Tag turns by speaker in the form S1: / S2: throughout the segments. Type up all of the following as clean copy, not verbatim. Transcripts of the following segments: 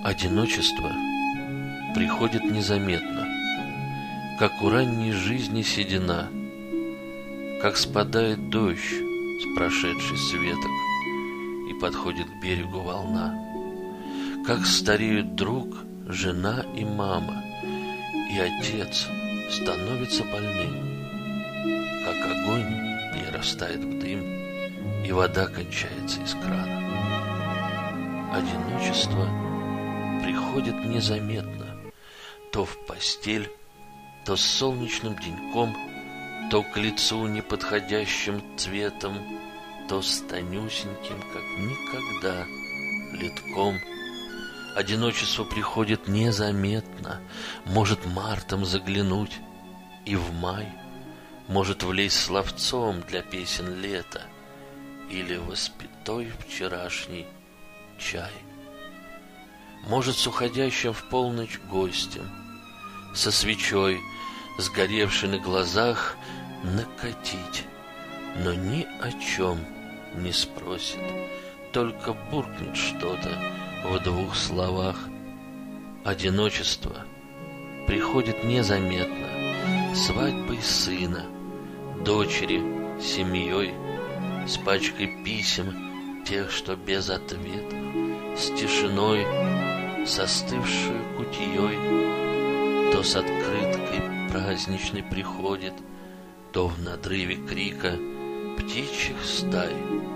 S1: Одиночество приходит незаметно, как у ранней жизни седина, как спадает дождь с прошедшей светок и подходит к берегу волна, как стареют друг, жена и мама, и отец становится больным, как огонь перерастает в дым, и вода кончается из крана. Одиночество приходит незаметно, то в постель, то с солнечным деньком, то к лицу неподходящим цветом, то с тонюсеньким, как никогда, литком. Одиночество приходит незаметно, может мартом заглянуть, и в май может влезть словцом для песен лета или воспитой вчерашний чай. Может с уходящим в полночь гостем, со свечой, сгоревшей на глазах, накатить, но ни о чем не спросит, только буркнет что-то в двух словах. Одиночество приходит незаметно, свадьбой сына, дочери, семьей, с пачкой писем, тех, что без ответа, с тишиной, с остывшей кутьей, то с открыткой праздничной приходит, то в надрыве крика птичьих стай.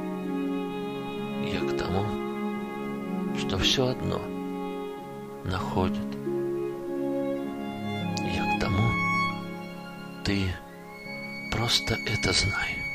S1: Я к тому, что все одно находит. Я к тому, ты просто это знай.